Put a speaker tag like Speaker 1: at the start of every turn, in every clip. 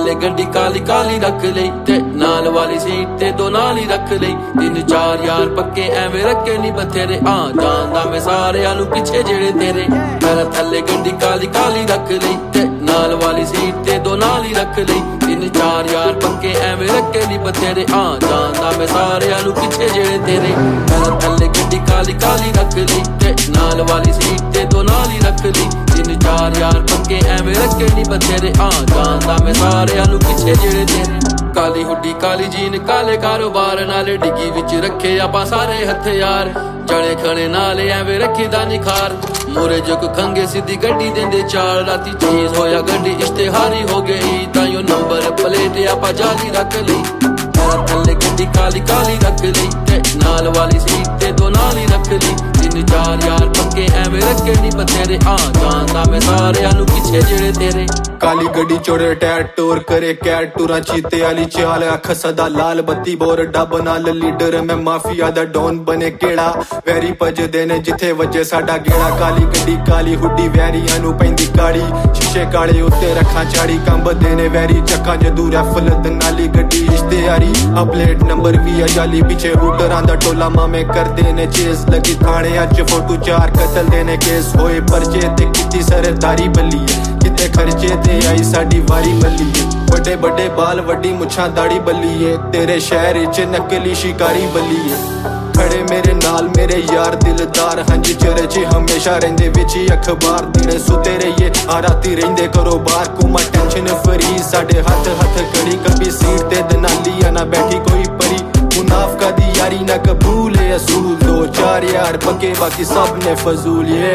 Speaker 1: थले गड्डी काली काली रख लई ते नाल वाली सीट ते दो नाल ही रख लई। 3-4 यार पक्के एवें रखे नहीं बथेरे जानदा मैं सारेयां नू पिछे जेड़े तेरे। मेरा थले गड्डी काली काली रख लई ते नाल वाली सीट ते दो नाल ही रख लई। 3-4 यार पक्के एवें रखे नहीं बथेरे जानदा मैं सारेयां नू पिछे जेड़े तेरे। मेरा थले गड्डी काली काली रख लई ते नाल वाली सीट ते दो नाल ही रख लई। 3-4 यार पक्के एवें रखे नहीं बथेरे जानदा मैं सारेयां नू पिछे जेड़े तेरे। काली हुड्डी काली जीन काले कारोबार नाले डिग्गी विच रखे आपां सारे हथियार। जड़े खड़े नाले एवें रखी दा निखार मोरे जो खंगे सीधी गड्डी देंदे चाल। राती चीज होया गड्डी इश्तेहारी हो गई ताइयों नंबर प्लेट आपां जाली रख लई। मेरा थले गड्डी काली काली रख लई ते नाल वाली सीट ते दो नाल ही रख लई। 3-4 यार पक्के एवें रखे नहीं बथेरे जानदा मैं सारेयां नू पिछे जेड़े तेरे।
Speaker 2: काली गड्डी चौड़े टायर टोर करे कैट टूरा चीते आली चाल। अख सदा लाल बत्ती बोर डब नाल लीडर मैं माफिया दा डॉन बने केड़ा। वैरी भजदे ने जिथे वजे साडा गेड़ा। काली गड्डी काली हुड्डी वैरियां नू पैंदी काली। शीशे काले उत्ते रखा चाड़ी कंबदे ने वैरी चक्कां जदू रैफल नाली गड्डी इश्तेहारी। आ प्लेट नंबर भी अजाली पीछे हुडरां दा टोला मामे करदे ने चेस। लगी थाने अच फोटो 4 कतल देने केस होए परचे ते कीती सरदारी बल्ली। किते खर्चे ते आई साडी वारी बल्ली। बड़े बड़े बाल वड्डी मुछां दाढ़ी बल्ली। तेरे शहर च नकली शिकारी बल्ली। खड़े मेरे नाल मेरे यार दिलदार हंज चरचे हमेशा रहिंदे विच अखबार। दिन सुते रहिए राती रहिंदे करो बार। कुमा टेंशन फ्री साडे हथ हथ कड़ी कभी सीट ते दनाली ना बैठी कोई परी। मुनाफका दी यारी ना कबूल है असूल। 2-4 यार पक्के बाकी सब ने फजूल। ये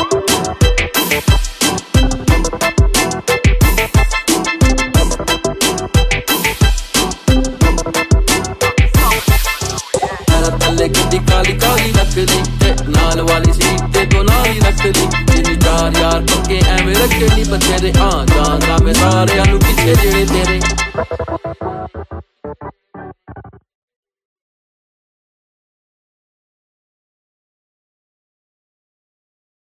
Speaker 1: गड्डी काली काली रख लई ते नाल वाली सीट ते दो नाल ही रख लई। 3-4 यार पक्के एवें रखे नहीं बथेरे जानदा मैं सारेयां नू पिछे जेड़े तेरे।